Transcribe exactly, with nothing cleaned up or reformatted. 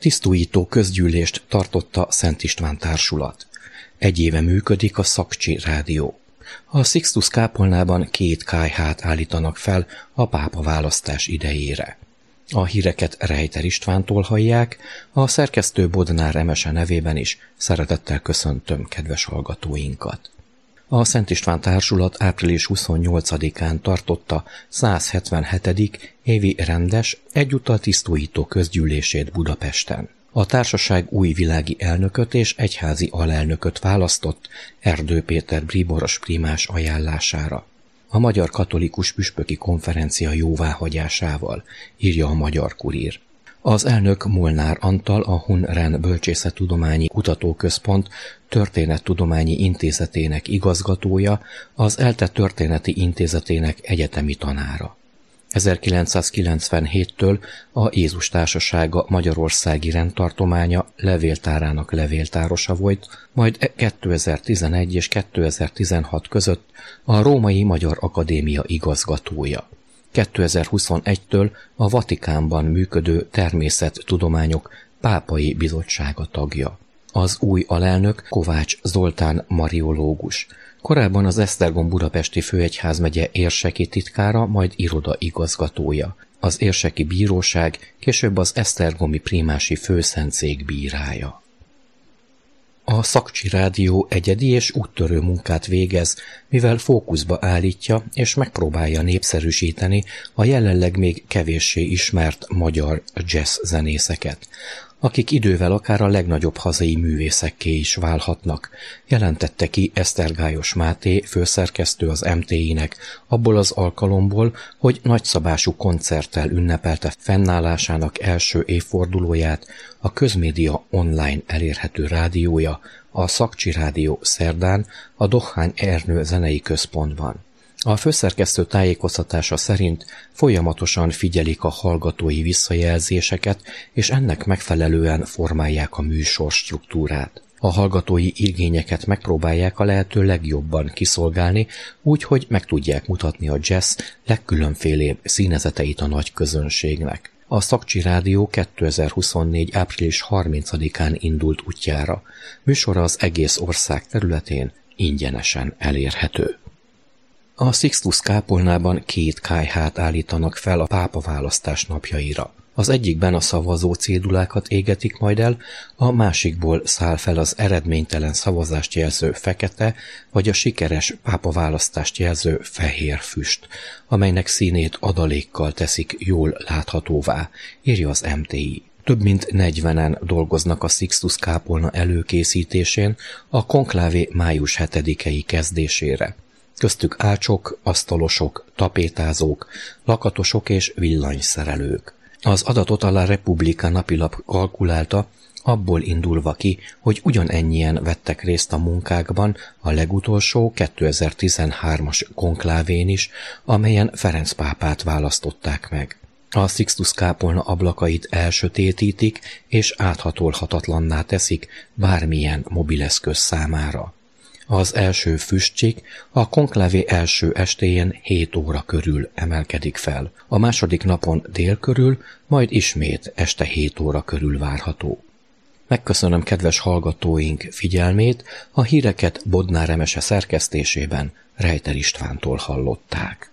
Tisztújító közgyűlést tartotta Szent István Társulat. Egy éve működik a Szakcsi Rádió. A Sixtus kápolnában két kályhát állítanak fel a pápa választás idejére. A híreket Rejter Istvántól hallják, a szerkesztő Bodnár Emese nevében is szeretettel köszöntöm kedves hallgatóinkat. A Szent István Társulat április huszonnyolcadikán tartotta száz hetvenhetedik évi rendes, egyúttal tisztújító közgyűlését Budapesten. A társaság új világi elnököt és egyházi alelnököt választott Erdő Péter bíboros primás ajánlására. A Magyar Katolikus Püspöki Konferencia jóváhagyásával, írja a Magyar Kurír. Az elnök Molnár Antal, a Hun-Ren Bölcsészettudományi Kutatóközpont Történettudományi Intézetének igazgatója, az ELTE Történeti Intézetének egyetemi tanára. ezerkilencszázkilencvenhéttől a Jézus Társasága Magyarországi Rendtartománya levéltárának levéltárosa volt, majd kétezer-tizenegy és kétezer-tizenhat között a Római Magyar Akadémia igazgatója. kétezer-huszonegytől a Vatikánban működő Természettudományok Pápai Bizottsága tagja. Az új alelnök Kovács Zoltán mariológus. Korábban az Esztergom budapesti főegyházmegye érseki titkára, majd iroda igazgatója. Az érseki bíróság, később az esztergomi primási főszentszék bírája. A Szakcsi Rádió egyedi és úttörő munkát végez, mivel fókuszba állítja és megpróbálja népszerűsíteni a jelenleg még kevéssé ismert magyar jazz zenészeket, akik idővel akár a legnagyobb hazai művészekké is válhatnak, jelentette ki Esztergályos Máté, főszerkesztő az em té i-nek, abból az alkalomból, hogy nagyszabású koncerttel ünnepelte fennállásának első évfordulóját a közmédia online elérhető rádiója, a Szakcsi Rádió szerdán a Dohány Ernő zenei központban. A főszerkesztő tájékoztatása szerint folyamatosan figyelik a hallgatói visszajelzéseket, és ennek megfelelően formálják a műsor struktúrát. A hallgatói igényeket megpróbálják a lehető legjobban kiszolgálni, úgy, hogy meg tudják mutatni a jazz legkülönfélébb színezeteit a nagy közönségnek. A Szakcsi Rádió kétezer-huszonnégy április harmincadikán indult útjára. Műsora az egész ország területén ingyenesen elérhető. A Sixtus kápolnában két kályhát állítanak fel a pápaválasztás napjaira. Az egyikben a szavazó cédulákat égetik majd el, a másikból száll fel az eredménytelen szavazást jelző fekete, vagy a sikeres pápaválasztást jelző fehér füst, amelynek színét adalékkal teszik jól láthatóvá, írja az em té i. Több mint negyvenen dolgoznak a Sixtus kápolna előkészítésén a konklávé május hetedikei kezdésére. Köztük ácsok, asztalosok, tapétázók, lakatosok és villanyszerelők. Az adatot a La Repubblica napilap kalkulálta, abból indulva ki, hogy ugyanennyien vettek részt a munkákban a legutolsó kétezer-tizenhármas konklávén is, amelyen Ferenc pápát választották meg. A Sixtus kápolna ablakait elsötétítik és áthatolhatatlanná teszik bármilyen mobileszköz számára. Az első füstcsik a konklávé első estéjén hét óra körül emelkedik fel. A második napon dél körül, majd ismét este hét óra körül várható. Megköszönöm kedves hallgatóink figyelmét, a híreket Bodnár Emese szerkesztésében Rejter Istvántól hallották.